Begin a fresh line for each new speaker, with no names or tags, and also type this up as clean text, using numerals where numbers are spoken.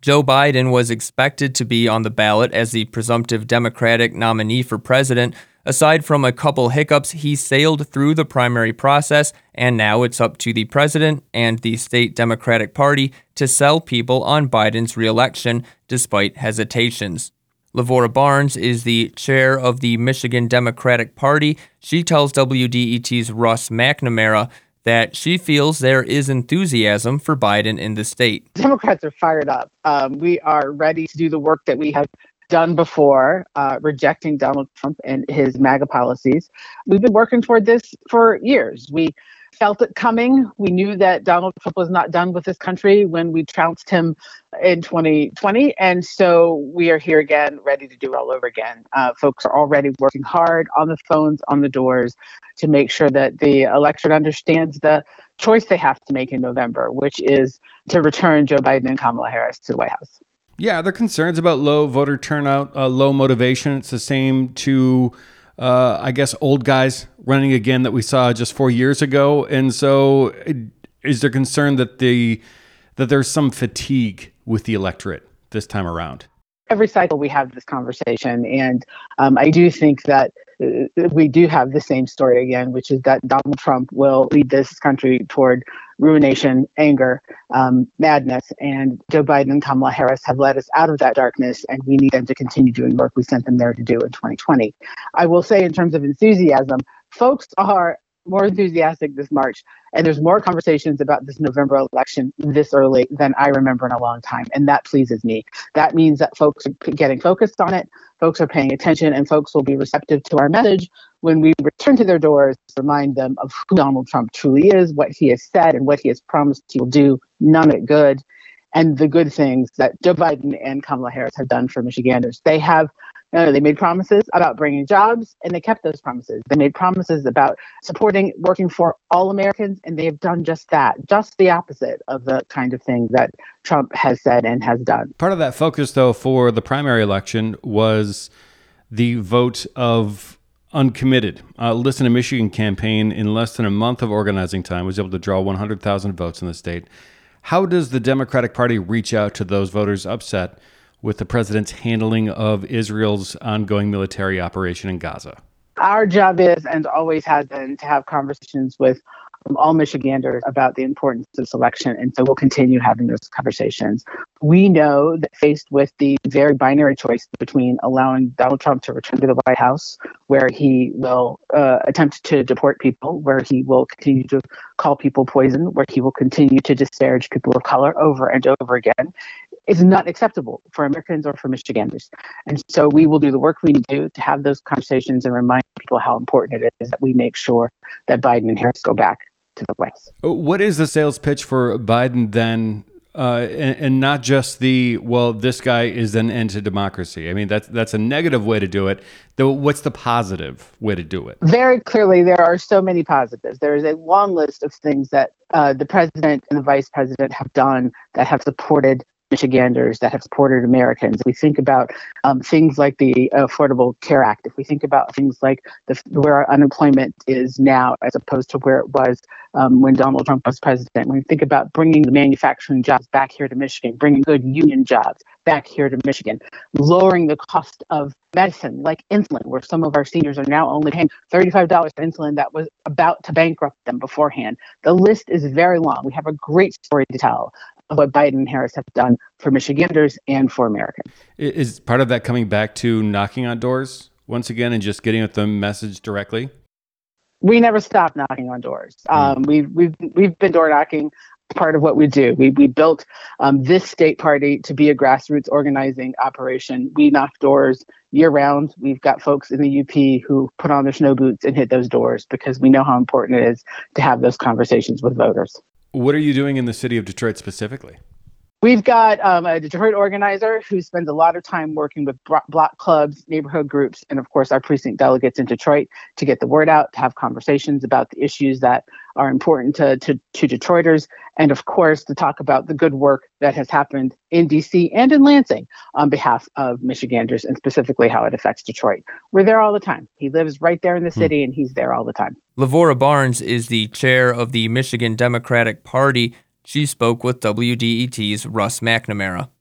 Joe Biden was expected to be on the ballot as the presumptive Democratic nominee for president. Aside from a couple hiccups, he sailed through the primary process, and now it's up to the president and the state Democratic Party to sell people on Biden's reelection, despite hesitations. Lavora Barnes is the chair of the Michigan Democratic Party. She tells WDET's Russ McNamara that she feels there is enthusiasm for Biden in the state.
Democrats are fired up. We are ready to do the work that we have done before, rejecting Donald Trump and his MAGA policies. We've been working toward this for years. We felt it coming. We knew that Donald Trump was not done with this country when we trounced him in 2020. And so we are here again, ready to do it all over again. Folks are already working hard on the phones, on the doors, to make sure that the electorate understands the choice they have to make in November, which is to return Joe Biden and Kamala Harris to the White House.
Yeah, are there concerns about low voter turnout, low motivation? It's the same to, I guess, old guys running again that we saw just 4 years ago. And so is there concern that there's some fatigue with the electorate this time around?
Every cycle we have this conversation, and I do think that we do have the same story again, which is that Donald Trump will lead this country toward ruination, anger, madness, and Joe Biden and Kamala Harris have led us out of that darkness, and we need them to continue doing work we sent them there to do in 2020. I will say, in terms of enthusiasm, folks are more enthusiastic this March, and there's more conversations about this November election this early than I remember in a long time, and that pleases me. That means that folks are getting focused on it, folks are paying attention, and folks will be receptive to our message when we return to their doors to remind them of who Donald Trump truly is, what he has said, and what he has promised he will do, none of it good, and the good things that Joe Biden and Kamala Harris have done for Michiganders. They made promises about bringing jobs, and they kept those promises. They made promises about supporting, working for all Americans, and they have done just that, just the opposite of the kind of thing that Trump has said and has done.
Part of that focus, though, for the primary election was the vote of uncommitted. Listen to Michigan campaign, in less than a month of organizing time, was able to draw 100,000 votes in the state. How does the Democratic Party reach out to those voters upset with the president's handling of Israel's ongoing military operation in Gaza?
Our job is, and always has been, to have conversations with all Michiganders about the importance of this election, and so we'll continue having those conversations. We know that faced with the very binary choice between allowing Donald Trump to return to the White House, where he will attempt to deport people, where he will continue to call people poison, where he will continue to disparage people of color over and over again, is not acceptable for Americans or for Michiganders. And so we will do the work we need to do to have those conversations and remind people how important it is that we make sure that Biden and Harris go back to the White House.
What is the sales pitch for Biden then, and not just this guy is an end to democracy? I mean, that's a negative way to do it. Though, what's the positive way to do it?
Very clearly, there are so many positives. There is a long list of things that the president and the vice president have done that have supported Michiganders, that have supported Americans. If we think about things like the Affordable Care Act, if we think about things like where our unemployment is now as opposed to where it was when Donald Trump was president, when we think about bringing the manufacturing jobs back here to Michigan, bringing good union jobs back here to Michigan, lowering the cost of medicine like insulin, where some of our seniors are now only paying $35 for insulin that was about to bankrupt them beforehand. The list is very long. We have a great story to tell of what Biden and Harris have done for Michiganders and for Americans.
Is part of that coming back to knocking on doors once again and just getting at the message directly?
We never stop knocking on doors. We've been door knocking. Part of what we do. We built this state party to be a grassroots organizing operation. We knock doors year round. We've got folks in the UP who put on their snow boots and hit those doors because we know how important it is to have those conversations with voters.
What are you doing in the city of Detroit specifically?
We've got a Detroit organizer who spends a lot of time working with block clubs, neighborhood groups, and of course our precinct delegates in Detroit to get the word out, to have conversations about the issues that are important to Detroiters, and of course to talk about the good work that has happened in DC and in Lansing on behalf of Michiganders, and specifically how it affects Detroit. We're there all the time. He lives right there in the city, and he's there all the time.
Lavora Barnes is the chair of the Michigan Democratic Party. She spoke with WDET's Russ McNamara.